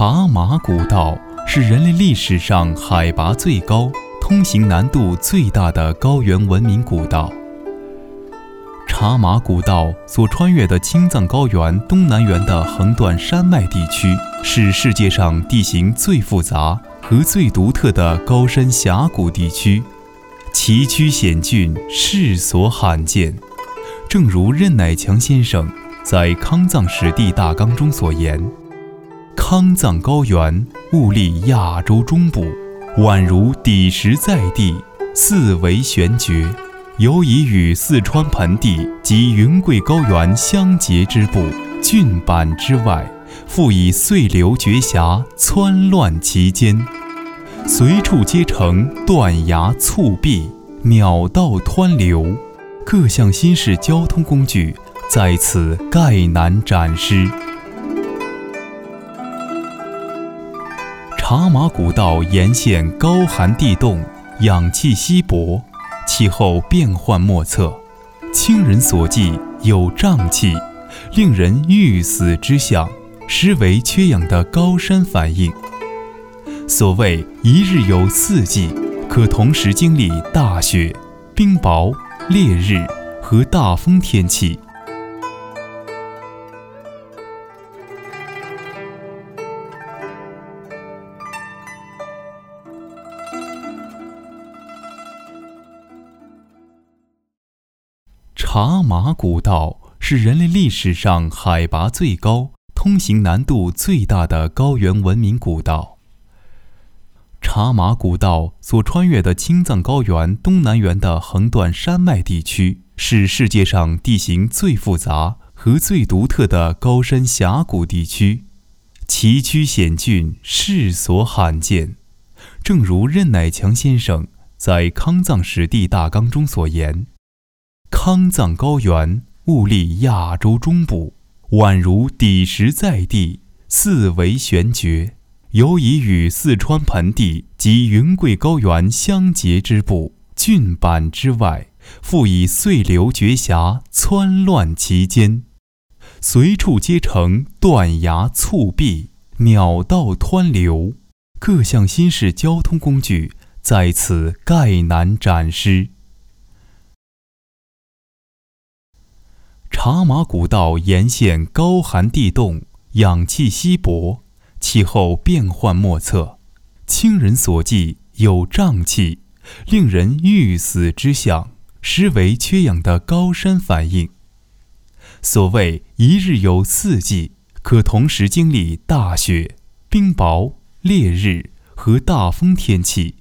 茶马古道是人类历史上海拔最高、通行难度最大的高原文明古道。茶马古道所穿越的青藏高原东南缘的横断山脉地区，是世界上地形最复杂和最独特的高山峡谷地区，崎岖险峻，世所罕见。正如任乃强先生在《康藏史地大纲》中所言，康藏高原兀立亚洲中部，宛如砥石在地，四维悬绝，尤以与四川盆地及云贵高原相接之部，峻坂之外，复以碎流绝峡湍乱其间，随处皆成断崖促壁，鸟道湍流，各项新式交通工具在此概难展示。茶马古道沿线高寒地冻，氧气稀薄，气候变幻莫测，亲人所记有瘴气，令人欲死之象，实为缺氧的高山反应。所谓一日有四季，可同时经历大雪、冰雹、烈日和大风天气。茶马古道是人类历史上海拔最高、通行难度最大的高原文明古道。茶马古道所穿越的青藏高原东南缘的横断山脉地区，是世界上地形最复杂和最独特的高山峡谷地区，崎岖险峻，世所罕见。正如任乃强先生在《康藏史地大纲》中所言，康藏高原兀立亚洲中部，宛如砥石在地，四维悬绝，尤以与四川盆地及云贵高原相接之部，峻坂之外，复以碎流绝峡湍乱其间，随处皆成断崖促壁，鸟道湍流，各项新式交通工具在此概难展示。茶马古道沿线高寒地冻，氧气稀薄，气候变幻莫测，亲人所记有瘴气，令人欲死之象，实为缺氧的高山反应。所谓一日有四季，可同时经历大雪、冰雹、烈日和大风天气。